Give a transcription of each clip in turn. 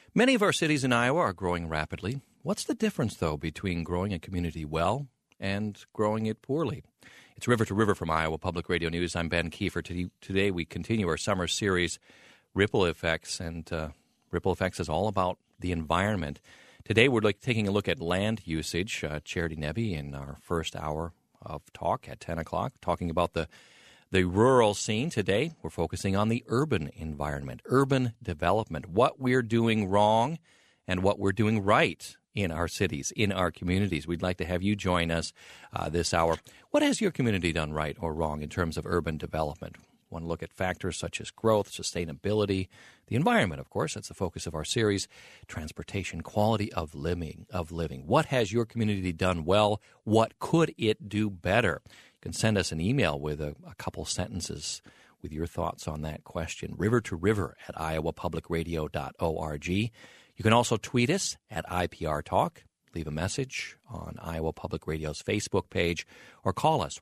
Many of our cities in Iowa are growing rapidly. What's the difference, though, between growing a community well and growing it poorly? It's River to River from Iowa Public Radio News. I'm Ben Kiefer. Today we continue our summer series, Ripple Effects, and Ripple Effects is all about the environment. Today we're taking a look at land usage. Charity Nebbe in our first hour of talk at 10 o'clock, talking about the rural scene. Today we're focusing on the urban environment, urban development, what we're doing wrong and what we're doing right in our cities, in our communities. We'd like to have you join us this hour. What has your community done right or wrong in terms of urban development? We want to look at factors such as growth, sustainability, the environment, of course. That's the focus of our series. Transportation, quality of living. What has your community done well? What could it do better? You can send us an email with a couple sentences with your thoughts on that question. River to River at iowapublicradio.org. You can also tweet us at IPR Talk, leave a message on Iowa Public Radio's Facebook page, or call us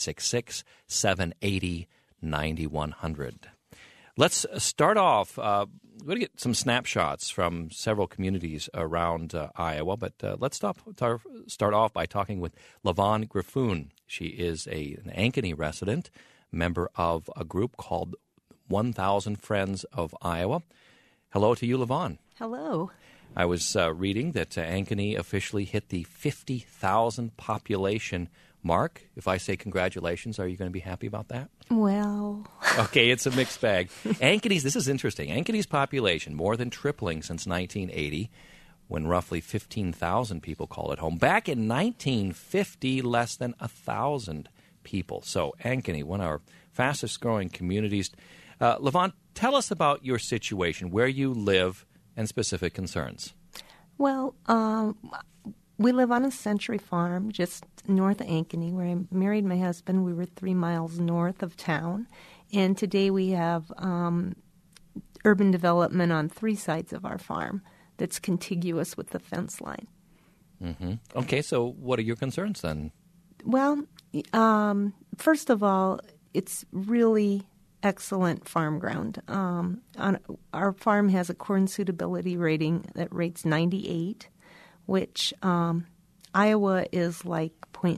1-866-780-9100. Let's start off. We're going to get some snapshots from several communities around Iowa, but let's start off by talking with LaVon Griffoon. She is an Ankeny resident, member of a group called 1,000 Friends of Iowa. Hello to you, LaVon. Hello. I was reading that Ankeny officially hit the 50,000 population mark. If I say congratulations, are you going to be happy about that? Well. Okay, it's a mixed bag. This is interesting. Ankeny's population more than tripling since 1980, when roughly 15,000 people called it home. Back in 1950, less than 1,000 people. So Ankeny, one of our fastest growing communities. LaVon, tell us about your situation, where you live, and specific concerns. Well, we live on a Century Farm just north of Ankeny, where I married my husband. We were 3 miles north of town. And today we have urban development on 3 sides of our farm that's contiguous with the fence line. Mm-hmm. Okay, so what are your concerns then? Well, first of all, it's really excellent farm ground. Our farm has a corn suitability rating that rates 98, which Iowa is like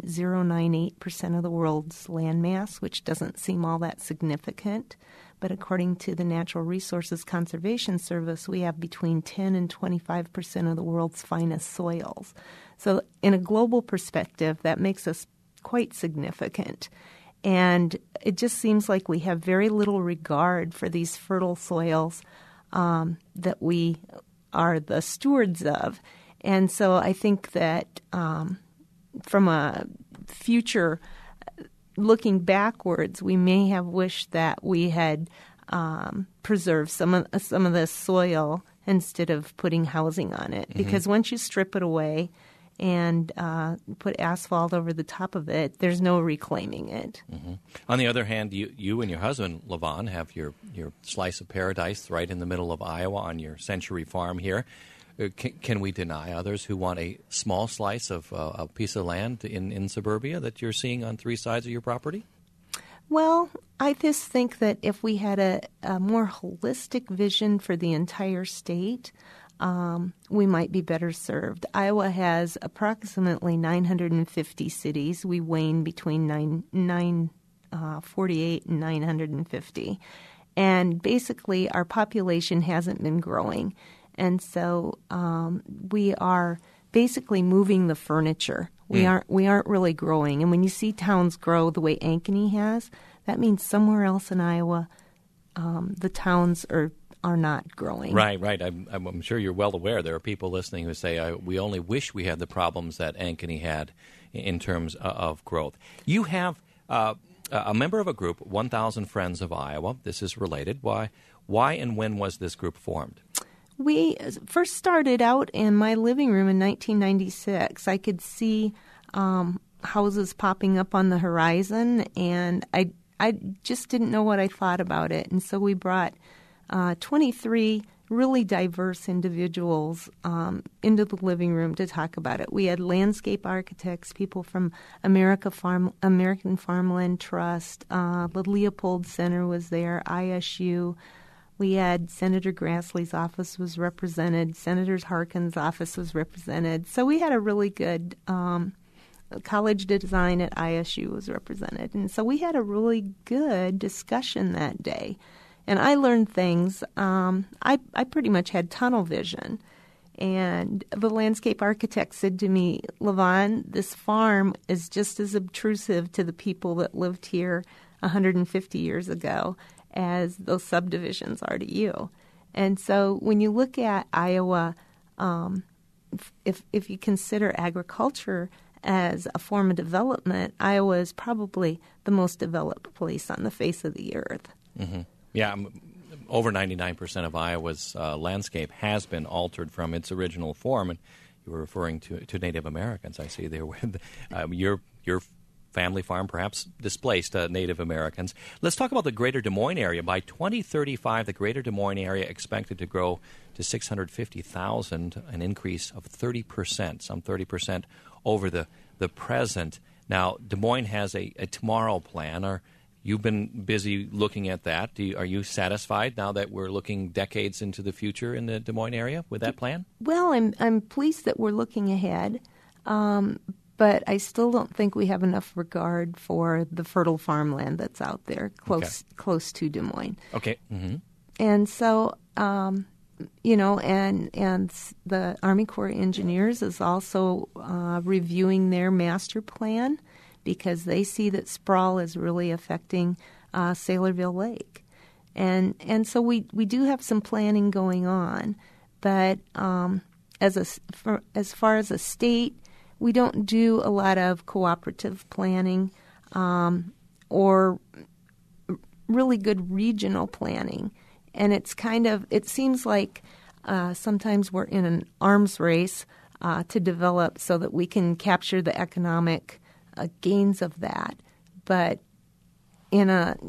0.098% of the world's land mass, which doesn't seem all that significant. But according to the Natural Resources Conservation Service, we have between 10 and 25% of the world's finest soils. So in a global perspective, that makes us quite significant. And it just seems like we have very little regard for these fertile soils that we are the stewards of. And so I think that from a future looking backwards, we may have wished that we had preserved some of this soil instead of putting housing on it. Mm-hmm. Because once you strip it away and put asphalt over the top of it, there's no reclaiming it. Mm-hmm. On the other hand, you and your husband, LaVon, have your slice of paradise right in the middle of Iowa on your Century Farm here. Can we deny others who want a small slice of a piece of land in suburbia that you're seeing on 3 sides of your property? Well, I just think that if we had a more holistic vision for the entire state, we might be better served. Iowa has approximately 950 cities. We wane between 948 and 950. And basically, our population hasn't been growing. And so we are basically moving the furniture. We aren't really growing. And when you see towns grow the way Ankeny has, that means somewhere else in Iowa the towns are not growing. Right. I'm sure you're well aware there are people listening who say, we only wish we had the problems that Ankeny had in terms of growth. You have a member of a group, 1,000 Friends of Iowa. This is related. Why and when was this group formed? We first started out in my living room in 1996. I could see houses popping up on the horizon, and I just didn't know what I thought about it. And so we brought 23 really diverse individuals into the living room to talk about it. We had landscape architects, people from American Farmland Trust, the Leopold Center was there, ISU, We had Senator Grassley's office was represented. Senator Harkin's office was represented. So we had a really good college design at ISU was represented. And so we had a really good discussion that day. And I learned things. I pretty much had tunnel vision. And the landscape architect said to me, LaVon, this farm is just as obtrusive to the people that lived here 150 years ago as those subdivisions are to you. And so when you look at Iowa, if you consider agriculture as a form of development, Iowa is probably the most developed place on the face of the earth. Mm-hmm. Yeah, over 99% of Iowa's landscape has been altered from its original form. And you were referring to Native Americans, I see there. With your family farm perhaps displaced Native Americans. Let's talk about the greater Des Moines area. By 2035, the greater Des Moines area expected to grow to 650,000, an increase of 30%, some 30% over the present. Now, Des Moines has a tomorrow plan. You've been busy looking at that. Are you satisfied now that we're looking decades into the future in the Des Moines area with that plan? Well, I'm pleased that we're looking ahead, but I still don't think we have enough regard for the fertile farmland that's out there close to Des Moines. Okay. Mm-hmm. And so, and the Army Corps of Engineers is also reviewing their master plan, because they see that sprawl is really affecting Saylorville Lake. And so we do have some planning going on, but as far as a state, we don't do a lot of cooperative planning or really good regional planning. And it seems like sometimes we're in an arms race to develop so that we can capture the economic gains of that, but in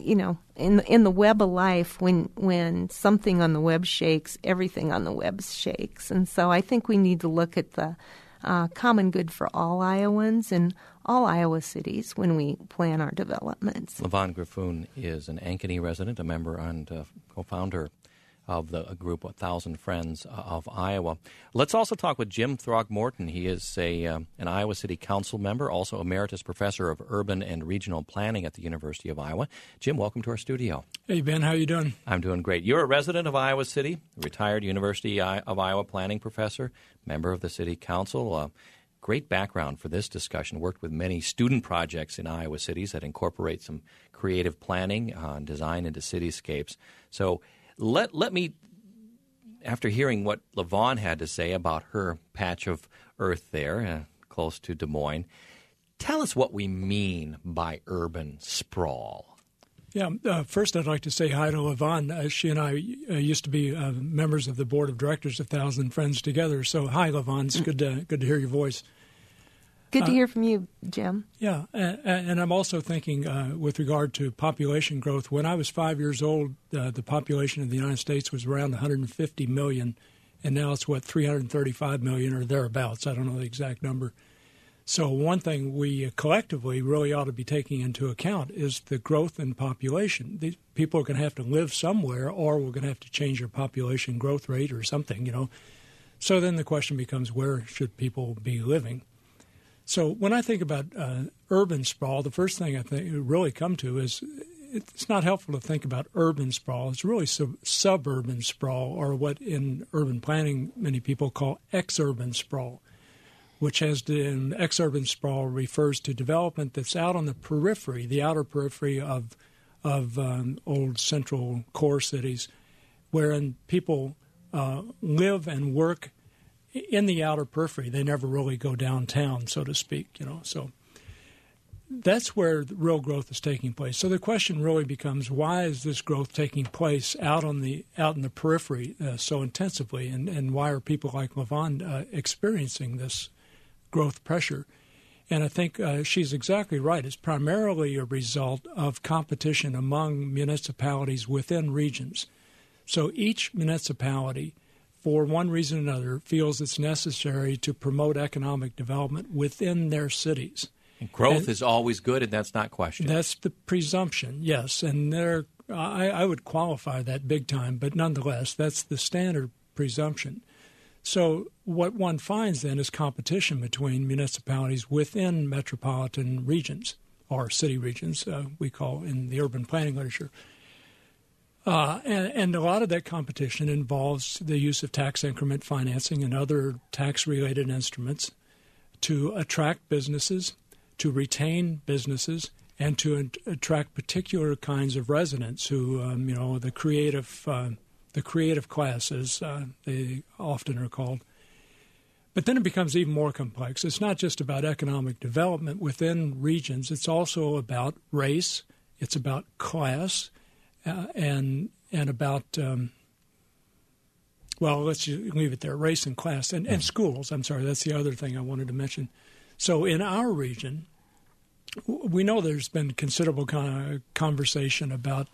the web of life, when something on the web shakes, everything on the web shakes, and so I think we need to look at the common good for all Iowans and all Iowa cities when we plan our developments. LaVon Griffoon is an Ankeny resident, a member and co-founder of the group 1,000 Friends of Iowa. Let's also talk with Jim Throgmorton. He is an Iowa City Council member, also emeritus professor of urban and regional planning at the University of Iowa. Jim, welcome to our studio. Hey, Ben, how you doing? I'm doing great. You're a resident of Iowa City, retired University of Iowa planning professor, member of the City Council. Great background for this discussion. Worked with many student projects in Iowa cities that incorporate some creative planning and design into cityscapes. So Let me, after hearing what LaVon had to say about her patch of earth there, close to Des Moines, tell us what we mean by urban sprawl. Yeah, first I'd like to say hi to LaVon. She and I used to be members of the board of directors of 1,000 Friends together. So hi, LaVon. It's good to hear your voice. Good to hear from you, Jim. Yeah, and I'm also thinking with regard to population growth. When I was 5 years old, the population of the United States was around 150 million, and now it's, 335 million or thereabouts. I don't know the exact number. So one thing we collectively really ought to be taking into account is the growth in population. These people are going to have to live somewhere, or we're going to have to change our population growth rate or something, So then the question becomes, where should people be living? So when I think about urban sprawl, the first thing I think really come to is it's not helpful to think about urban sprawl. It's really suburban sprawl, or what in urban planning many people call exurban sprawl, which in exurban sprawl refers to development that's out on the periphery, the outer periphery of old central core cities, wherein people live and work in the outer periphery. They never really go downtown, so to speak, So that's where the real growth is taking place. So the question really becomes, why is this growth taking place out in the periphery so intensively, and why are people like LaVon experiencing this growth pressure? And I think she's exactly right. It's primarily a result of competition among municipalities within regions. So each municipality, for one reason or another, feels it's necessary to promote economic development within their cities. And growth is always good, and that's not questioned. That's the presumption, yes. And there I would qualify that big time, but nonetheless, that's the standard presumption. So what one finds then is competition between municipalities within metropolitan regions, or city regions, we call in the urban planning literature. And a lot of that competition involves the use of tax increment financing and other tax-related instruments to attract businesses, to retain businesses, and to attract particular kinds of residents who, the creative classes, they often are called. But then it becomes even more complex. It's not just about economic development within regions. It's also about race. It's about class, and about let's leave it there. Race and class and schools. I'm sorry, that's the other thing I wanted to mention. So in our region, we know there's been considerable kind of conversation about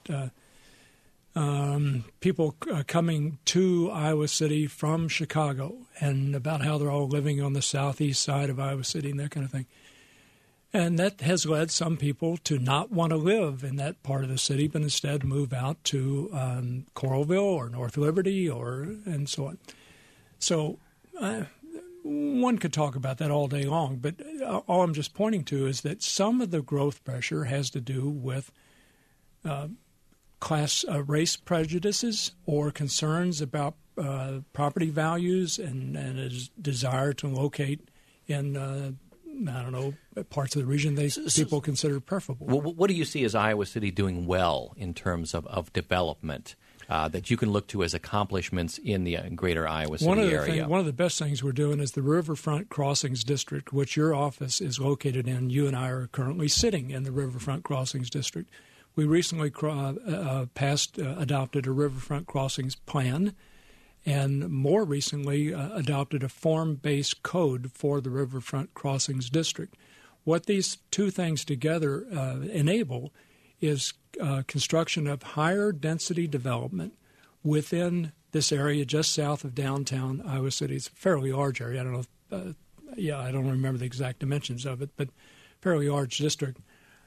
people coming to Iowa City from Chicago and about how they're all living on the southeast side of Iowa City and that kind of thing. And that has led some people to not want to live in that part of the city, but instead move out to Coralville or North Liberty and so on. So one could talk about that all day long, but all I'm just pointing to is that some of the growth pressure has to do with race prejudices or concerns about property values and a desire to locate in parts of the region people consider preferable. Well, what do you see as Iowa City doing well in terms of development that you can look to as accomplishments in the greater Iowa City area? One of the best things we're doing is the Riverfront Crossings District, which your office is located in. You and I are currently sitting in the Riverfront Crossings District. We recently adopted a Riverfront Crossings plan, and more recently adopted a form-based code for the Riverfront Crossings District. What these two things together enable is construction of higher density development within this area just south of downtown Iowa City. It's a fairly large area. I don't know I don't remember the exact dimensions of it, but fairly large district.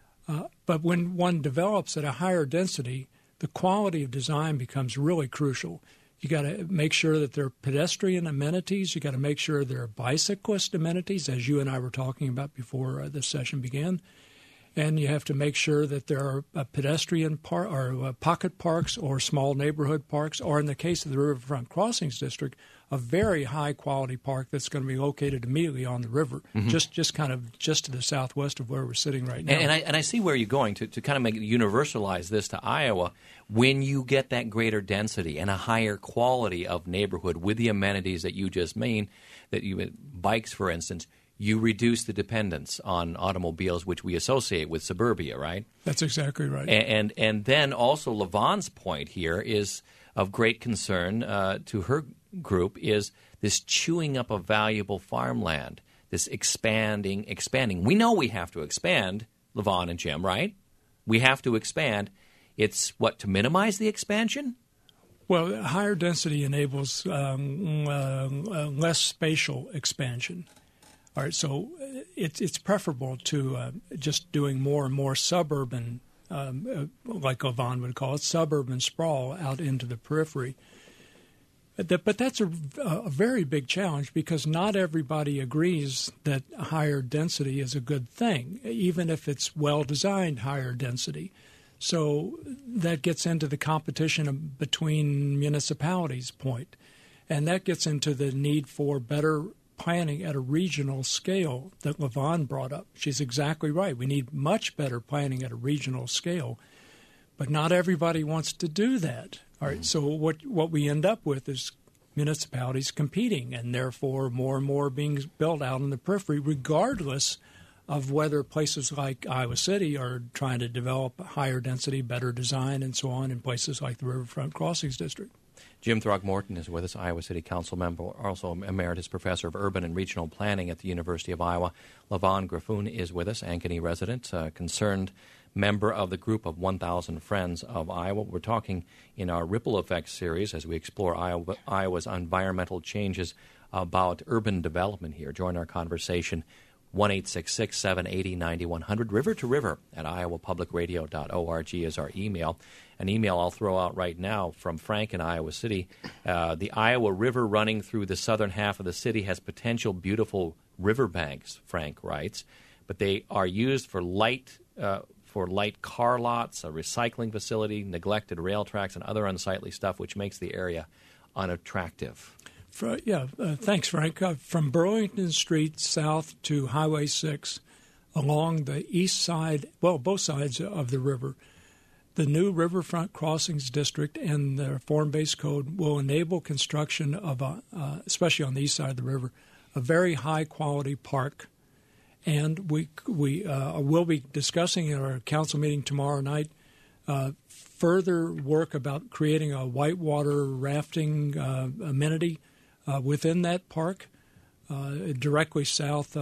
But when one develops at a higher density, the quality of design becomes really crucial. You got to make sure that there are pedestrian amenities. You got to make sure there are bicyclist amenities, as you and I were talking about before this session began. And you have to make sure that there are pedestrian pocket parks or small neighborhood parks, or in the case of the Riverfront Crossings District, a very high-quality park that's going to be located immediately on the river, just to the southwest of where we're sitting right now. And I see where you're going to kind of universalize this to Iowa. When you get that greater density and a higher quality of neighborhood with the amenities that you just mean, bikes, for instance, you reduce the dependence on automobiles, which we associate with suburbia, right? That's exactly right. And then also LaVon's point here is of great concern to her group is this chewing up of valuable farmland, this expanding. We know we have to expand, LaVon and Jim, right? We have to expand. It's to minimize the expansion? Well, higher density enables less spatial expansion. All right, so it's preferable to just doing more and more suburban, like LaVon would call it, suburban sprawl out into the periphery. But that's a very big challenge because not everybody agrees that higher density is a good thing, even if it's well-designed higher density. So that gets into the competition between municipalities point, and that gets into the need for better planning at a regional scale that LaVon brought up. She's exactly right. We need much better planning at a regional scale, but not everybody wants to do that. All right, so what we end up with is municipalities competing, and therefore more and more being built out in the periphery, regardless of whether places like Iowa City are trying to develop higher density, better design, and so on in places like the Riverfront Crossings District. Jim Throckmorton is with us, Iowa City Council member, also Emeritus Professor of Urban and Regional Planning at the University of Iowa. LaVon Griffoon is with us, Ankeny resident, concerned member of the group of 1,000 Friends of Iowa. We're talking in our Ripple Effects series as we explore Iowa's environmental changes about urban development here. Join our conversation 1-866-780-9100. River to River at iowapublicradio.org is our email. An email I'll throw out right now from Frank in Iowa City. The Iowa River running through the southern half of the city has potential beautiful riverbanks, Frank writes, but they are used for light car lots, a recycling facility, neglected rail tracks, and other unsightly stuff, which makes the area unattractive. Thanks, Frank. From Burlington Street south to Highway 6, along the east side, both sides of the river, the new Riverfront Crossings District and the Form-Based Code will enable construction of, especially on the east side of the river, a very high-quality park. And we will be discussing in our council meeting tomorrow night further work about creating a whitewater rafting amenity within that park, directly southeast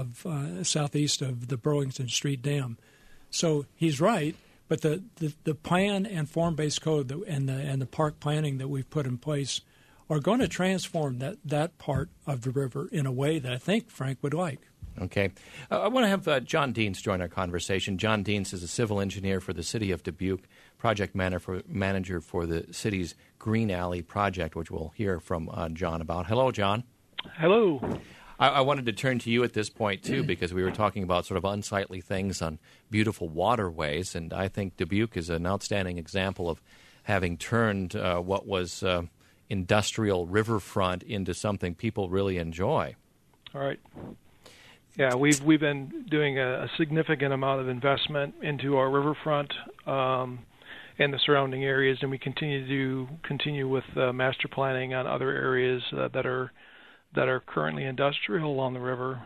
of the Burlington Street Dam. So he's right, but the plan and form-based code and the park planning that we've put in place are going to transform that part of the river in a way that I think Frank would like. Okay. I want to have John Deans join our conversation. John Deans is a civil engineer for the City of Dubuque, project manager for the city's Green Alley project, which we'll hear from John about. Hello, John. Hello. I wanted to turn to you at this point, too, because we were talking about sort of unsightly things on beautiful waterways, and I think Dubuque is an outstanding example of having turned what was industrial riverfront into something people really enjoy. All right. Yeah, we've been doing a significant amount of investment into our riverfront and the surrounding areas, and we continue with master planning on other areas that are currently industrial along the river.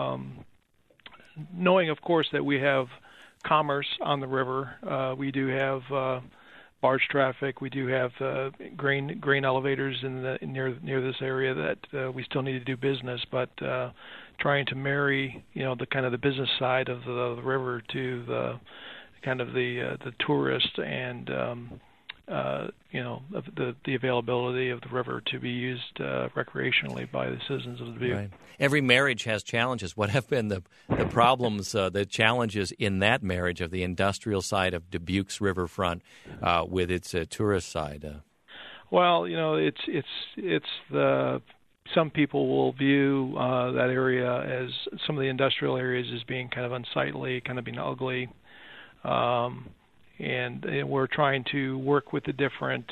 Knowing, of course, that we have commerce on the river, we do have barge traffic. We do have grain elevators near this area that we still need to do business, but trying to marry, the kind of the business side of the river to the kind of the tourist and the availability of the river to be used recreationally by the citizens of Dubuque. Right. Every marriage has challenges. What have been the problems, the challenges in that marriage of the industrial side of Dubuque's riverfront with its tourist side? Well, it's the some people will view that area as some of the industrial areas as being kind of unsightly, kind of being ugly. And we're trying to work with the different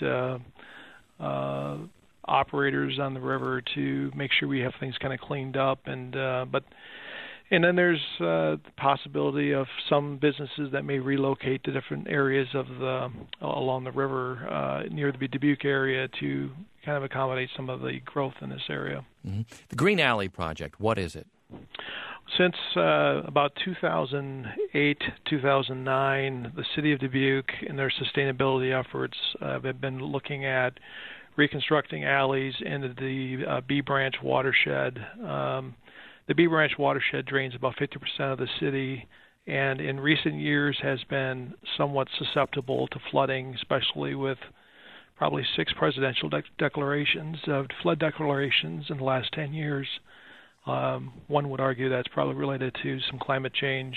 operators on the river to make sure we have things kind of cleaned up. And then there's the possibility of some businesses that may relocate to different areas of along the river near the Dubuque area to kind of accommodate some of the growth in this area. Mm-hmm. The Green Alley project, what is it? Since about 2008, 2009, the City of Dubuque and their sustainability efforts have been looking at reconstructing alleys into the Bee Branch watershed. The Bee Branch watershed drains about 50% of the city, and in recent years has been somewhat susceptible to flooding, especially with probably 6 presidential declarations of flood declarations in the last 10 years. One would argue that's probably related to some climate change.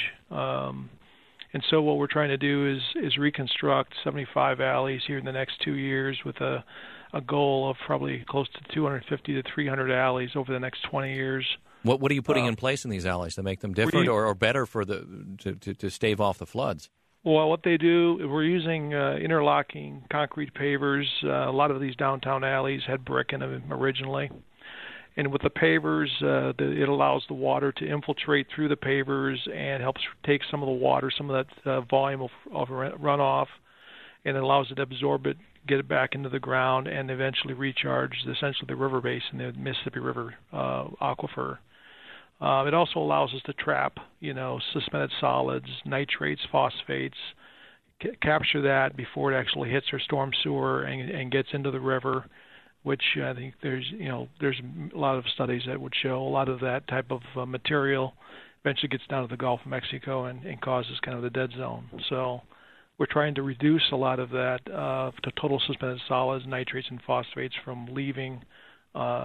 And so what we're trying to do is reconstruct 75 alleys here in the next 2 years with a goal of probably close to 250 to 300 alleys over the next 20 years. What are you putting in place in these alleys to make them different or better for to stave off the floods? Well, what they do, we're using interlocking concrete pavers. A lot of these downtown alleys had brick in them originally. And with the pavers, it allows the water to infiltrate through the pavers and helps take some of the water, some of that volume of runoff, and it allows it to absorb it, get it back into the ground, and eventually recharge essentially the river basin, the Mississippi River aquifer. It also allows us to trap, suspended solids, nitrates, phosphates, capture that before it actually hits our storm sewer and gets into the river, which I think there's a lot of studies that would show a lot of that type of material eventually gets down to the Gulf of Mexico and causes kind of the dead zone. So we're trying to reduce a lot of that to total suspended solids, nitrates, and phosphates from leaving the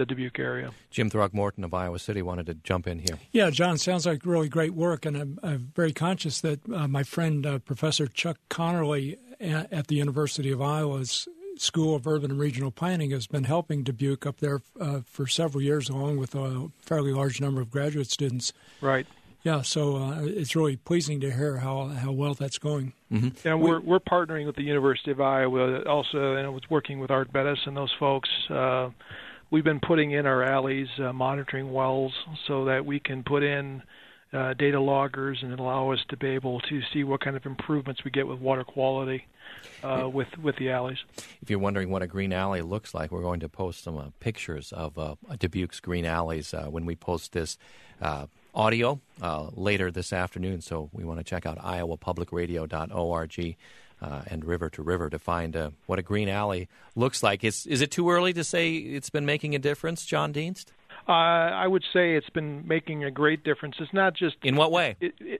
the Dubuque area. Jim Throgmorton of Iowa City wanted to jump in here. Yeah, John, sounds like really great work, and I'm very conscious that my friend Professor Chuck Connerly at the University of Iowa's School of Urban and Regional Planning has been helping Dubuque up there for several years, along with a fairly large number of graduate students. Right. Yeah, so it's really pleasing to hear how well that's going. Mm-hmm. And we're partnering with the University of Iowa also, and it's working with Art Bettis and those folks. We've been putting in our alleys, monitoring wells, so that we can put in data loggers and allow us to be able to see what kind of improvements we get with water quality with the alleys. If you're wondering what a green alley looks like, we're going to post some pictures of Dubuque's green alleys when we post this audio later this afternoon. So we want to check out iowapublicradio.org and River to River to find what a green alley looks like. Is it too early to say it's been making a difference, John Dienst? I would say it's been making a great difference. It's not just... In what way?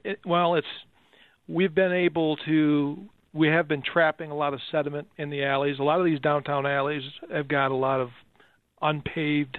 We have been trapping a lot of sediment in the alleys. A lot of these downtown alleys have got a lot of unpaved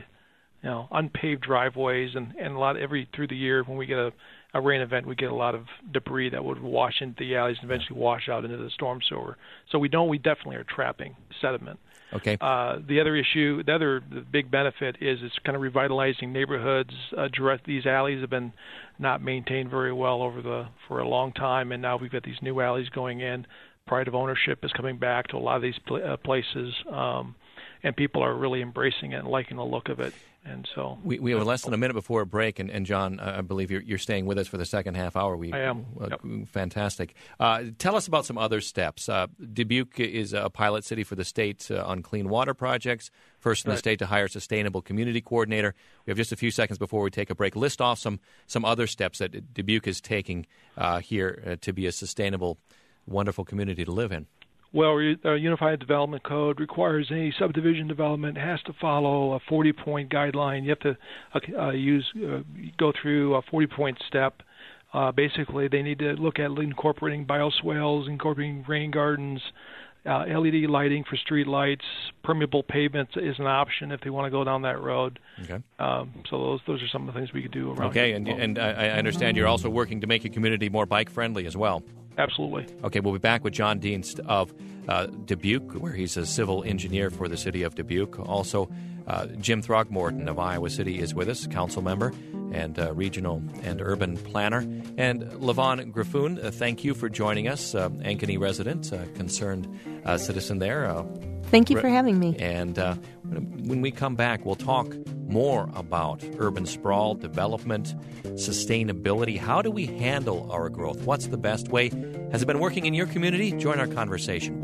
driveways, and a lot through the year when we get a rain event, we get a lot of debris that would wash into the alleys and eventually wash out into the storm sewer. So we definitely are trapping sediment. Okay. The other big benefit is it's kind of revitalizing neighborhoods. These alleys have been not maintained very well for a long time, and now we've got these new alleys going in. Pride of ownership is coming back to a lot of these places, and people are really embracing it and liking the look of it. And so we have less than a minute before a break, and John, I believe you're staying with us for the second half hour. I am. Yep. Fantastic. Tell us about some other steps. Dubuque is a pilot city for the state on clean water projects, first in the state to hire a sustainable community coordinator. We have just a few seconds before we take a break. List off some other steps that Dubuque is taking here to be a sustainable, wonderful community to live in. Well, our Unified Development Code requires any subdivision development has to follow a 40-point guideline. You have to go through a 40-point step. Basically, they need to look at incorporating bioswales, incorporating rain gardens, LED lighting for street lights. Permeable pavement is an option if they want to go down that road. Okay. So those are some of the things we could do around. Okay, and I understand you're also working to make your community more bike-friendly as well. Absolutely. Okay, we'll be back with John Dienst of Dubuque, where he's a civil engineer for the city of Dubuque. Also, Jim Throgmorton of Iowa City is with us, council member and regional and urban planner. And Levon Griffoon, thank you for joining us, Ankeny resident, concerned citizen there. Thank you for having me. And when we come back, we'll talk more about urban sprawl, development, sustainability. How do we handle our growth? What's the best way? Has it been working in your community? Join our conversation.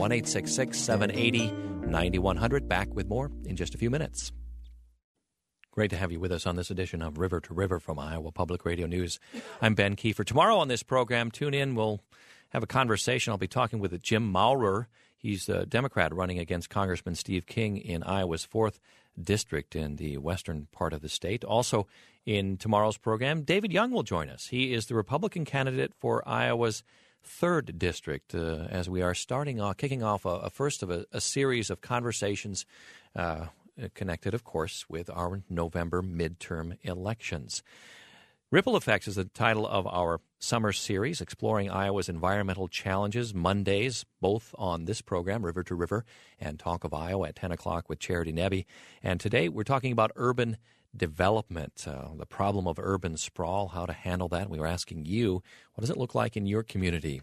1-866-780-9100. Back with more in just a few minutes. Great to have you with us on this edition of River to River from Iowa Public Radio News. I'm Ben Kiefer. Tomorrow on this program, tune in. We'll have a conversation. I'll be talking with Jim Maurer. He's a Democrat running against Congressman Steve King in Iowa's 4th District in the western part of the state. Also in tomorrow's program, David Young will join us. He is the Republican candidate for Iowa's 3rd District as we are kicking off a first of a series of conversations connected, of course, with our November midterm elections. Ripple Effects is the title of our summer series, exploring Iowa's environmental challenges, Mondays, both on this program, River to River, and Talk of Iowa at 10 o'clock with Charity Nebbe. And today we're talking about urban development, the problem of urban sprawl, how to handle that. We were asking you, what does it look like in your community?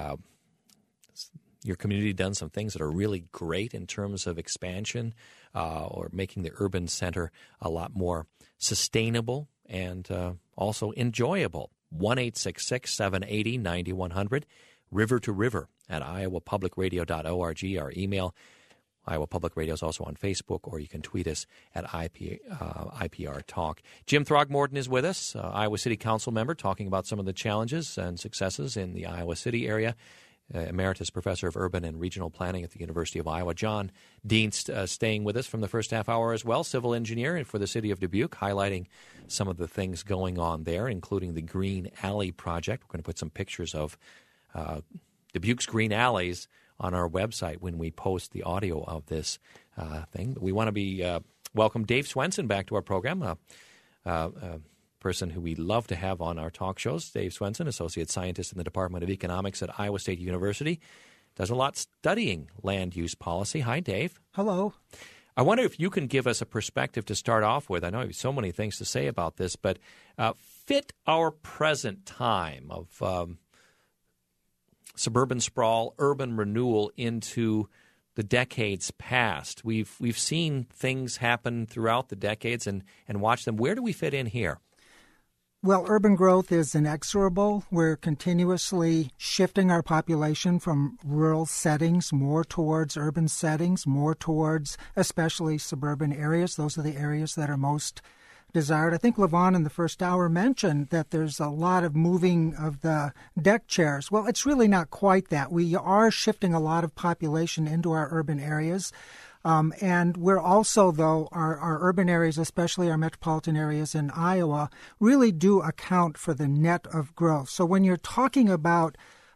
Your community done some things that are really great in terms of expansion or making the urban center a lot more sustainable and also enjoyable. 1-866-780-9100, River to River at iowapublicradio.org, our email. Iowa Public Radio is also on Facebook, or you can tweet us at IPR Talk. Jim Throgmorton is with us, Iowa City Council member, talking about some of the challenges and successes in the Iowa City area. Emeritus Professor of Urban and Regional Planning at the University of Iowa. John Dienst staying with us from the first half hour as well, civil engineer for the city of Dubuque, highlighting some of the things going on there, including the Green Alley Project. We're going to put some pictures of Dubuque's Green Alleys on our website when we post the audio of this thing. We want to be welcome Dave Swenson back to our program, a person who we love to have on our talk shows. Dave Swenson, Associate Scientist in the Department of Economics at Iowa State University, does a lot studying land use policy. Hi, Dave. Hello. I wonder if you can give us a perspective to start off with. I know you have so many things to say about this, but fit our present time of suburban sprawl, urban renewal into the decades past. We've seen things happen throughout the decades and watched them. Where do we fit in here? Well, urban growth is inexorable. We're continuously shifting our population from rural settings more towards urban settings, more towards especially suburban areas. Those are the areas that are most desired. I think Levon in the first hour mentioned that there's a lot of moving of the deck chairs. Well, it's really not quite that. We are shifting a lot of population into our urban areas. And we're also, though, our urban areas, especially our metropolitan areas in Iowa, really do account for the net of growth. So when you're talking about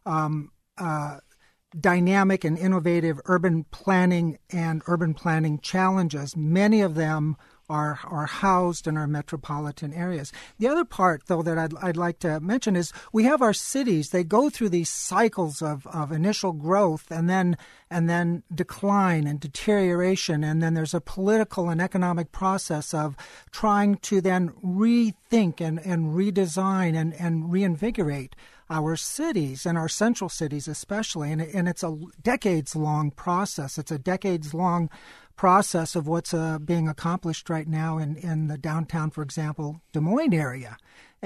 dynamic and innovative urban planning and urban planning challenges, many of them are housed in our metropolitan areas. The other part, though, that I'd like to mention is we have our cities. They go through these cycles of initial growth and then decline and deterioration, and then there's a political and economic process of trying to then rethink and redesign and reinvigorate our cities and our central cities especially. And it's a decades-long process. It's a decades-long process of what's being accomplished right now in the downtown, for example, Des Moines area,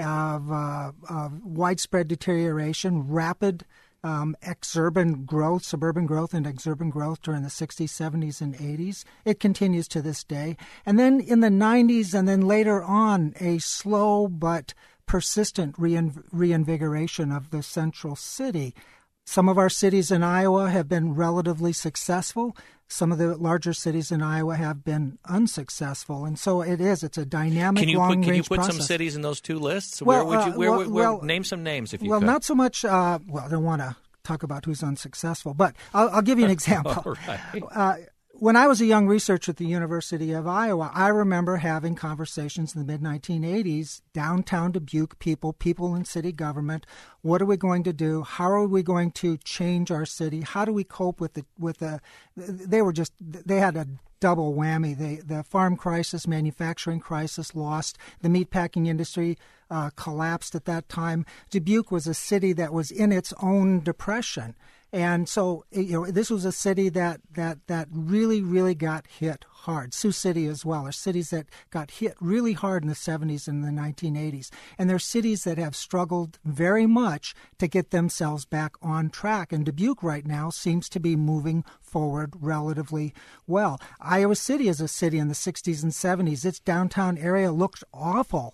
of widespread deterioration, rapid exurban growth, suburban growth and exurban growth during the 60s, 70s, and 80s. It continues to this day. And then in the 90s and then later on, a slow but persistent reinvigoration of the central city. Some of our cities in Iowa have been relatively successful. Some of the larger cities in Iowa have been unsuccessful. And so it's a dynamic, long-range process. Can you put some cities in those two lists? Well, name some names if you could. Well, not so much, I don't want to talk about who's unsuccessful, but I'll give you an example. All right. When I was a young researcher at the University of Iowa, I remember having conversations in the mid-1980s, downtown Dubuque people in city government. What are we going to do? How are we going to change our city? How do we cope with the they had a double whammy. The farm crisis, manufacturing crisis, lost. The meatpacking industry collapsed at that time. Dubuque was a city that was in its own depression. And so, this was a city that really, really got hit hard. Sioux City as well are cities that got hit really hard in the 70s and the 1980s. And they're cities that have struggled very much to get themselves back on track. And Dubuque right now seems to be moving forward relatively well. Iowa City is a city in the 60s and 70s. Its downtown area looked awful,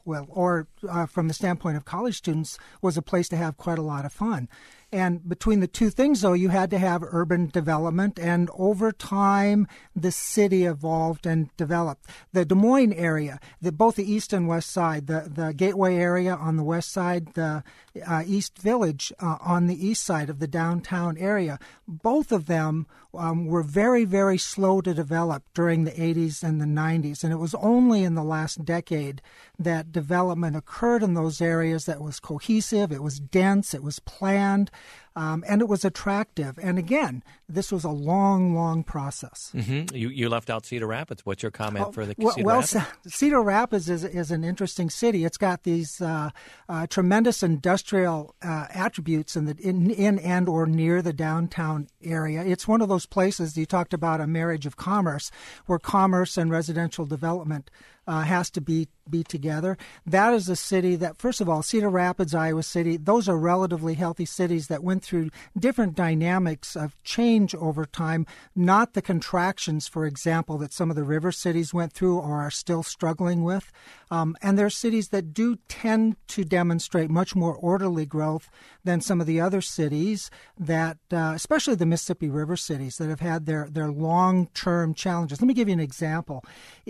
from the standpoint of college students, was a place to have quite a lot of fun. And between the two things, though, you had to have urban development, and over time, the city evolved and developed. The Des Moines area, both the east and west side, the Gateway area on the west side, the East Village on the east side of the downtown area, both of them were very, very slow to develop during the 80s and the 90s. And it was only in the last decade that development occurred in those areas that was cohesive, it was dense, it was planned. And it was attractive. And again, this was a long, long process. Mm-hmm. You left out Cedar Rapids. What's your comment for the Cedar Rapids? Cedar Rapids is an interesting city. It's got these tremendous industrial attributes in and or near the downtown area. It's one of those places, you talked about a marriage of commerce, where commerce and residential development has to be together. That is a city that, first of all, Cedar Rapids, Iowa City, those are relatively healthy cities that went through different dynamics of change over time, not the contractions, for example, that some of the river cities went through or are still struggling with. And there are cities that do tend to demonstrate much more orderly growth than some of the other cities that, especially the Mississippi River cities, that have had their long-term challenges. Let me give you an example.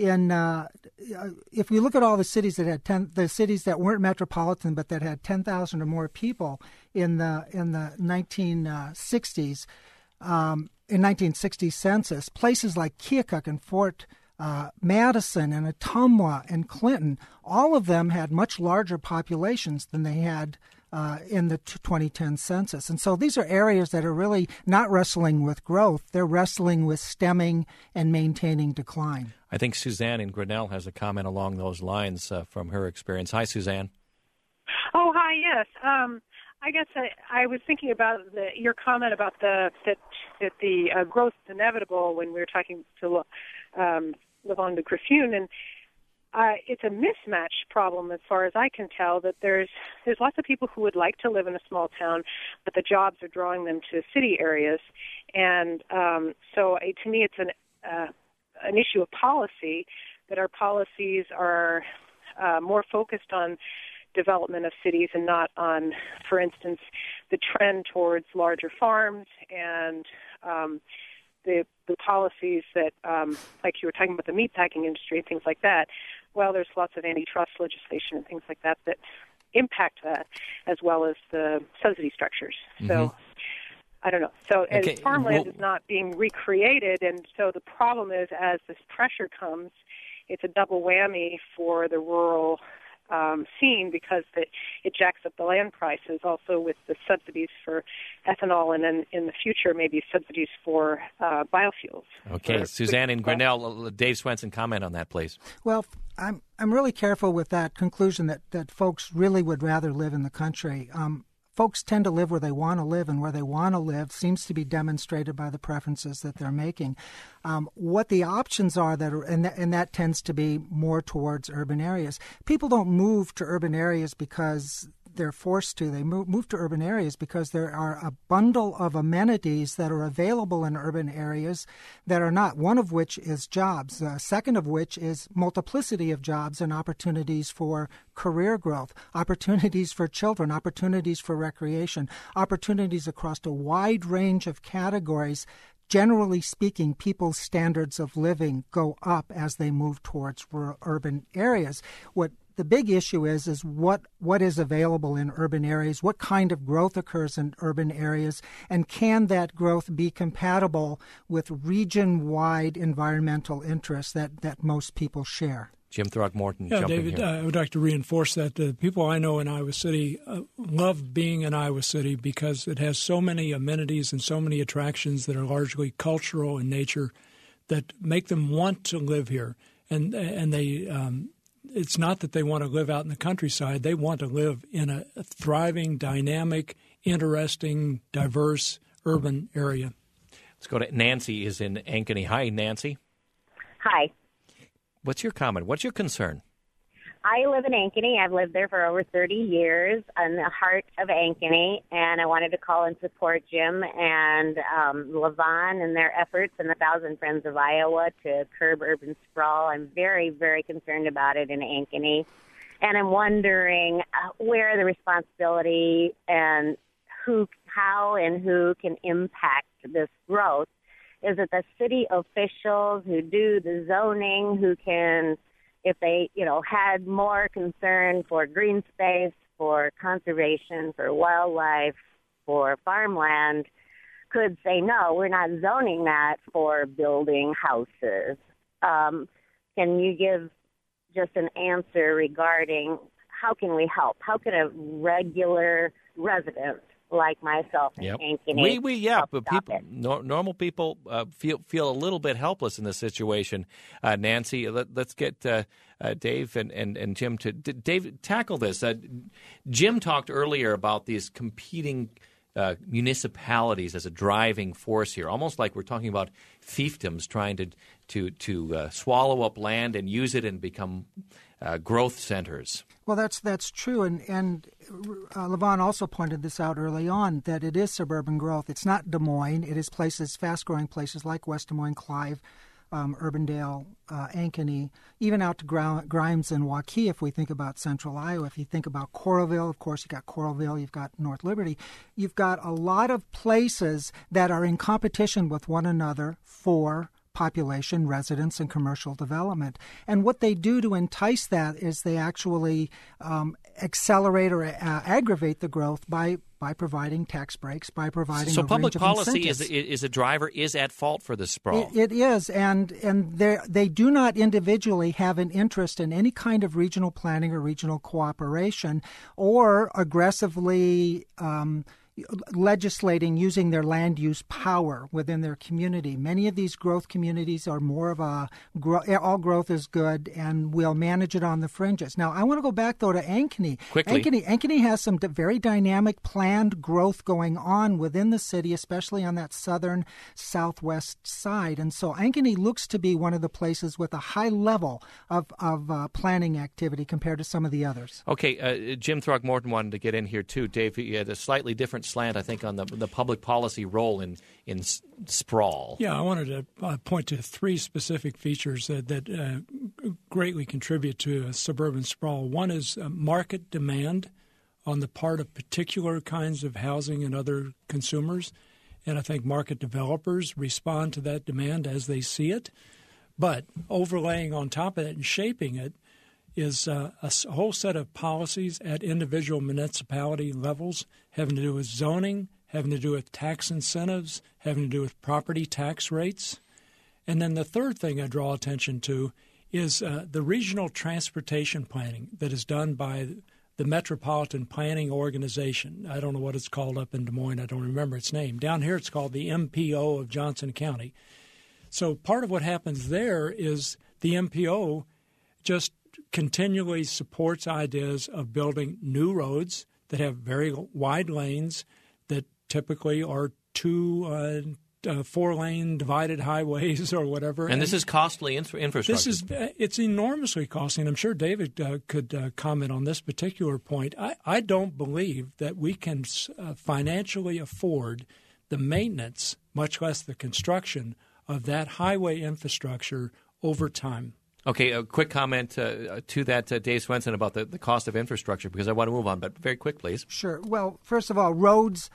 If we look at all the cities that had the cities that weren't metropolitan but that had 10,000 or more people in the 1960s, in 1960 census, places like Keokuk and Fort Madison and Ottumwa and Clinton, all of them had much larger populations than they had in the 2010 census. And so these are areas that are really not wrestling with growth. They're wrestling with stemming and maintaining decline. I think Suzanne in Grinnell has a comment along those lines from her experience. Hi, Suzanne. Oh, hi, yes. I guess I was thinking about your comment about that the growth is inevitable when we were talking to Levon de Griffioen, and it's a mismatch problem as far as I can tell, that there's lots of people who would like to live in a small town, but the jobs are drawing them to city areas. And so to me it's an issue of policy, that our policies are more focused on development of cities and not on, for instance, the trend towards larger farms and the policies that, like you were talking about the meatpacking industry and things like that. Well, there's lots of antitrust legislation and things like that that impact that, as well as the subsidy structures. Mm-hmm. So I don't know. So as farmland is not being recreated, and so the problem is, as this pressure comes, it's a double whammy for the rural scene, because it jacks up the land prices, also with the subsidies for ethanol, and then in the future maybe subsidies for biofuels. Okay, Suzanne in Grinnell, Dave Swenson, comment on that, please. Well, I'm really careful with that conclusion that folks really would rather live in the country. Folks tend to live where they want to live, and where they want to live seems to be demonstrated by the preferences that they're making. What the options are, and that tends to be more towards urban areas. People don't move to urban areas because they're forced to. They move to urban areas because there are a bundle of amenities that are available in urban areas that are not, one of which is jobs, second of which is multiplicity of jobs and opportunities for career growth, opportunities for children, opportunities for recreation, opportunities across a wide range of categories. Generally speaking, people's standards of living go up as they move towards urban areas. What the big issue is what is available in urban areas, what kind of growth occurs in urban areas, and can that growth be compatible with region-wide environmental interests that most people share? Jim Throckmorton, yeah, jumping David, here. I would like to reinforce that the people I know in Iowa City love being in Iowa City because it has so many amenities and so many attractions that are largely cultural in nature that make them want to live here. And they it's not that they want to live out in the countryside. They want to live in a thriving, dynamic, interesting, diverse urban area. Let's go to Nancy is in Ankeny. Hi, Nancy. Hi. What's your comment? What's your concern? I live in Ankeny. I've lived there for over 30 years in the heart of Ankeny, and I wanted to call and support Jim and Levon and their efforts and 1,000 Friends of Iowa to curb urban sprawl. I'm very, very concerned about it in Ankeny, and I'm wondering where the responsibility and how and who can impact this growth. Is it the city officials who do the zoning, who can, if they, had more concern for green space, for conservation, for wildlife, for farmland, could say, no, we're not zoning that for building houses? Can you give just an answer regarding how can we help? How can a regular resident like myself in Ankeny but people, normal people feel a little bit helpless in this situation. Nancy, let's get Dave and Jim to Dave tackle this. Jim talked earlier about these competing municipalities as a driving force here, almost like we're talking about fiefdoms trying to swallow up land and use it and become growth centers. Well, that's true, and Levon also pointed this out early on, that it is suburban growth. It's not Des Moines. It is fast-growing places like West Des Moines, Clive, Urbandale, Ankeny, even out to Grimes and Waukee if we think about central Iowa. If you think about Coralville, of course, you've got Coralville, you've got North Liberty. You've got a lot of places that are in competition with one another for population, residents, and commercial development. And what they do to entice that is they actually accelerate or aggravate the growth by providing tax breaks, by providing so a public range of policy incentives. is at fault for this sprawl. It is, and they do not individually have an interest in any kind of regional planning or regional cooperation or aggressively legislating using their land use power within their community. Many of these growth communities are more of all growth is good, and we'll manage it on the fringes. Now, I want to go back, though, to Ankeny. Quickly. Ankeny has some very dynamic planned growth going on within the city, especially on that southern southwest side. And so Ankeny looks to be one of the places with a high level of planning activity compared to some of the others. Okay, Jim Throckmorton wanted to get in here, too. Dave, you had a slightly different slant, I think, on the public policy role in sprawl. Yeah, I wanted to point to three specific features that greatly contribute to suburban sprawl. One is market demand on the part of particular kinds of housing and other consumers, and I think market developers respond to that demand as they see it. But overlaying on top of it and shaping it is a whole set of policies at individual municipality levels having to do with zoning, having to do with tax incentives, having to do with property tax rates. And then the third thing I draw attention to is the regional transportation planning that is done by the Metropolitan Planning Organization. I don't know what it's called up in Des Moines. I don't remember its name. Down here it's called the MPO of Johnson County. So part of what happens there is the MPO just continually supports ideas of building new roads that have very wide lanes that typically are two 4-lane divided highways or whatever. And this is costly infrastructure. It's enormously costly, and I'm sure David could comment on this particular point. I don't believe that we can financially afford the maintenance, much less the construction, of that highway infrastructure over time. Okay, a quick comment to that, Dave Swenson, about the cost of infrastructure, because I want to move on, but very quick, please. Sure. Well, first of all, roads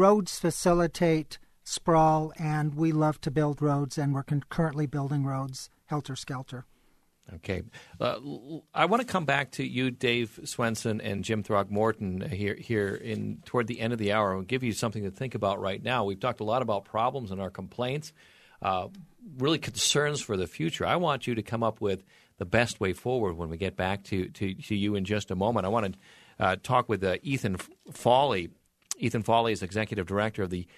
facilitate sprawl, and we love to build roads, and we're currently building roads helter-skelter. Okay. I want to come back to you, Dave Swenson, and Jim Throckmorton here toward the end of the hour and give you something to think about right now. We've talked a lot about problems and our complaints. Really concerns for the future. I want you to come up with the best way forward when we get back to you in just a moment. I want to talk with Ethan Fawley. Ethan Fawley is Executive Director of the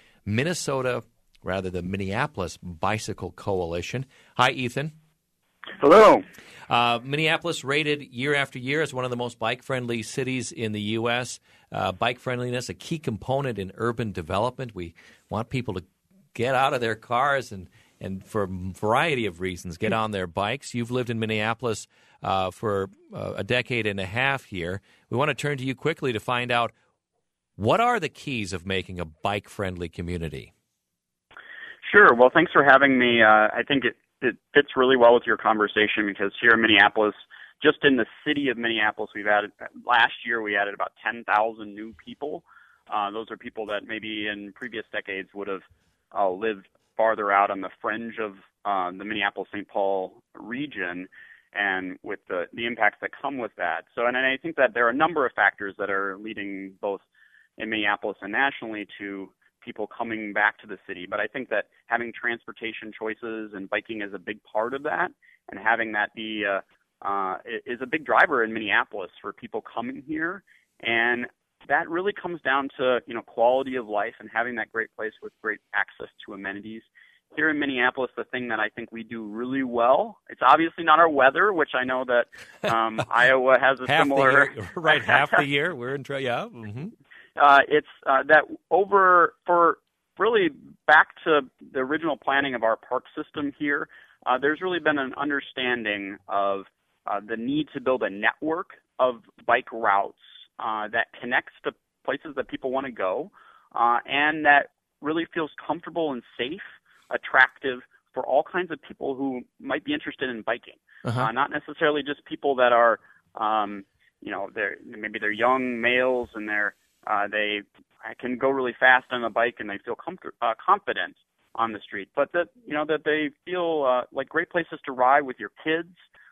Minneapolis Bicycle Coalition. Hi, Ethan. Hello. Minneapolis rated year after year as one of the most bike-friendly cities in the U.S. Bike friendliness, a key component in urban development. We want people to get out of their cars and for a variety of reasons, get on their bikes. You've lived in Minneapolis for a decade and a half here. We want to turn to you quickly to find out, what are the keys of making a bike-friendly community? Sure. Well, thanks for having me. I think it fits really well with your conversation because here in Minneapolis, just in the city of Minneapolis, last year we added about 10,000 new people. Those are people that maybe in previous decades would have lived farther out on the fringe of the Minneapolis-St. Paul region, and with the impacts that come with that. So, and I think that there are a number of factors that are leading both in Minneapolis and nationally to people coming back to the city. But I think that having transportation choices and biking is a big part of that, and having that be is a big driver in Minneapolis for people coming here. And that really comes down to, quality of life and having that great place with great access to amenities. Here in Minneapolis, the thing that I think we do really well, it's obviously not our weather, which I know that Iowa has a similar... Right, half the year. We're in trouble, yeah. Mm-hmm. It's that for really back to the original planning of our park system here, there's really been an understanding of the need to build a network of bike routes that connects to places that people want to go, and that really feels comfortable and safe, attractive for all kinds of people who might be interested in biking. Uh-huh. Not necessarily just people that are, they're young males and they can go really fast on a bike and they feel confident on the street, but that they feel like great places to ride with your kids,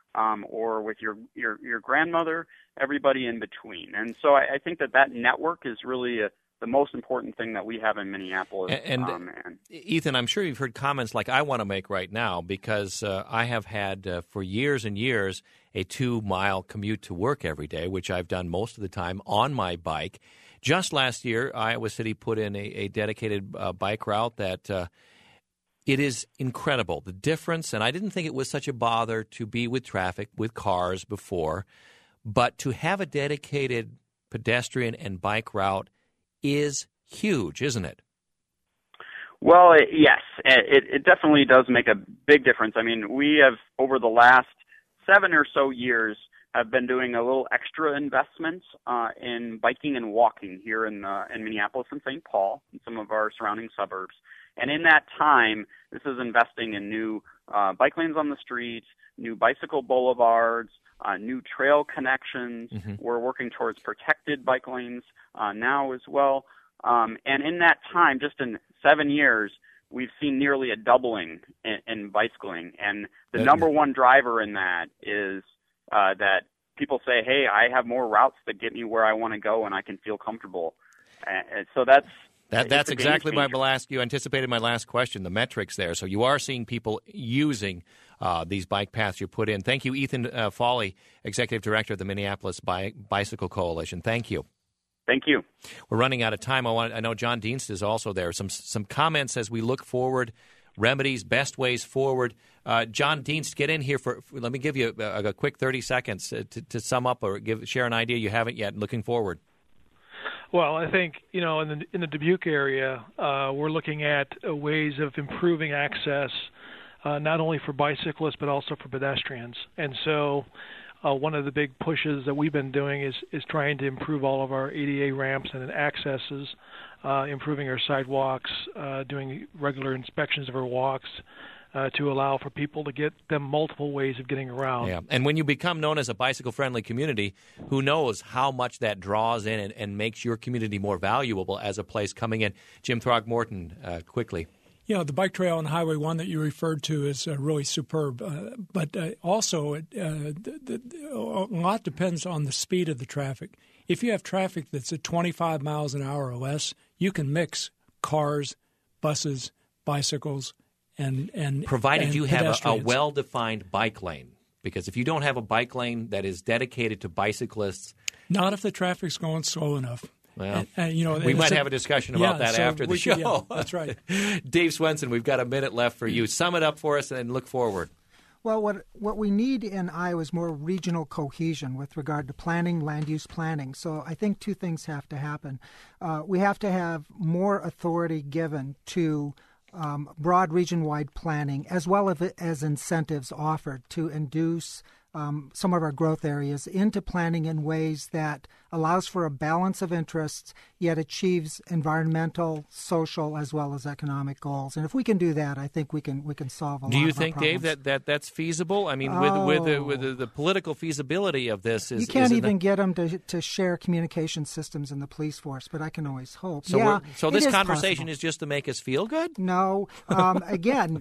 or with your grandmother, everybody in between. And so I think that network is really the most important thing that we have in Minneapolis. And Ethan, I'm sure you've heard comments like I want to make right now, because I have had for years and years a 2-mile commute to work every day, which I've done most of the time on my bike. Just last year, Iowa City put in a dedicated bike route that it is incredible, the difference. And I didn't think it was such a bother to be with traffic, with cars before, but to have a dedicated pedestrian and bike route is huge, isn't it? Well, yes, it definitely does make a big difference. I mean, we have, over the last 7 or so years, have been doing a little extra investment in biking and walking here in Minneapolis and St. Paul and some of our surrounding suburbs. And in that time, this is investing in new bike lanes on the streets, new bicycle boulevards, new trail connections. Mm-hmm. We're working towards protected bike lanes now as well. And in that time, just in 7 years, we've seen nearly a doubling in bicycling. And the number one driver in that is that people say, hey, I have more routes that get me where I want to go and I can feel comfortable. And so that's exactly you anticipated my last question, the metrics there. So you are seeing people using these bike paths you put in. Thank you, Ethan Foley, Executive Director of the Minneapolis Bicycle Coalition. Thank you. Thank you. We're running out of time. I know John Dienst is also there. Some comments as we look forward, remedies, best ways forward. John Dienst, get in here let me give you a quick 30 seconds to sum up or share an idea you haven't yet looking forward. Well, I think, in the Dubuque area, we're looking at ways of improving access, not only for bicyclists but also for pedestrians. And so one of the big pushes that we've been doing is trying to improve all of our ADA ramps and accesses, improving our sidewalks, doing regular inspections of our walks, to allow for people to get them multiple ways of getting around. Yeah, and when you become known as a bicycle-friendly community, who knows how much that draws in and makes your community more valuable as a place coming in. Jim Throgmorton, quickly. Yeah, the bike trail on Highway 1 that you referred to is really superb. But also, a lot depends on the speed of the traffic. If you have traffic that's at 25 miles an hour or less, you can mix cars, buses, bicycles, and provided you have a well-defined bike lane. Because if you don't have a bike lane that is dedicated to bicyclists... Not if the traffic's going slow enough. Well, we might have a discussion about that after the show. Yeah, that's right. Dave Swenson, we've got a minute left for you. Sum it up for us and look forward. Well, what we need in Iowa is more regional cohesion with regard to planning, land use planning. So I think two things have to happen. We have to have more authority given to broad region-wide planning, as well as incentives offered to induce some of our growth areas into planning in ways that allows for a balance of interests, yet achieves environmental, social, as well as economic goals. And if we can do that, I think we can solve a lot of our problems. Do you think, Dave, that's feasible? I mean, with the political feasibility of this, you can't even get them to share communication systems in the police force, but I can always hope. So, so this conversation is just to make us feel good? No. Again.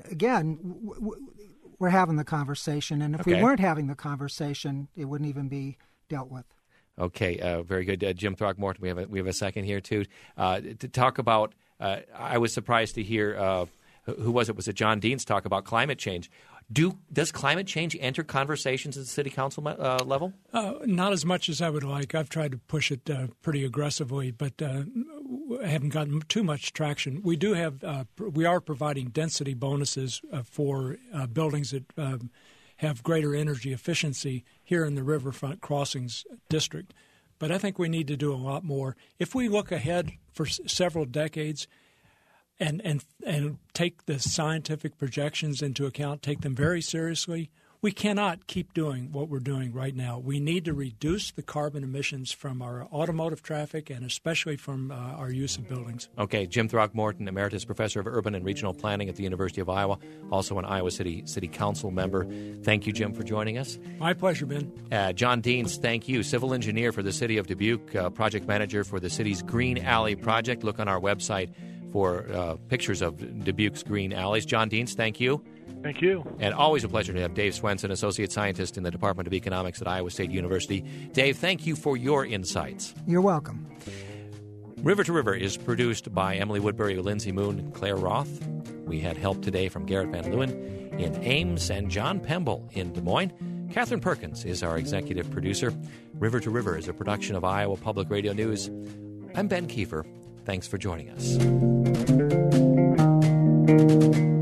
We're having the conversation, and if we weren't having the conversation, it wouldn't even be dealt with. Okay, very good. Jim Throgmorton, we have a second here, too, to talk about, I was surprised to hear, who was it? Was it John Dienst talk about climate change? Does climate change enter conversations at the city council level? Not as much as I would like. I've tried to push it pretty aggressively, but I haven't gotten too much traction. We are providing density bonuses for buildings that have greater energy efficiency here in the Riverfront Crossings District. But I think we need to do a lot more. If we look ahead for several decades and take the scientific projections into account, take them very seriously, we cannot keep doing what we're doing right now. We need to reduce the carbon emissions from our automotive traffic and especially from our use of buildings. Okay, Jim Throgmorton, Emeritus Professor of Urban and Regional Planning at the University of Iowa, also an Iowa City Council member. Thank you, Jim, for joining us. My pleasure, Ben. John Dienst, thank you. Civil engineer for the City of Dubuque, project manager for the city's Green Alley project. Look on our website for pictures of Dubuque's green alleys. John Deans, thank you. Thank you. And always a pleasure to have Dave Swenson, Associate Scientist in the Department of Economics at Iowa State University. Dave, thank you for your insights. You're welcome. River to River is produced by Emily Woodbury, Lindsay Moon, and Claire Roth. We had help today from Garrett Van Leeuwen in Ames and John Pemble in Des Moines. Catherine Perkins is our executive producer. River to River is a production of Iowa Public Radio News. I'm Ben Kiefer. Thanks for joining us.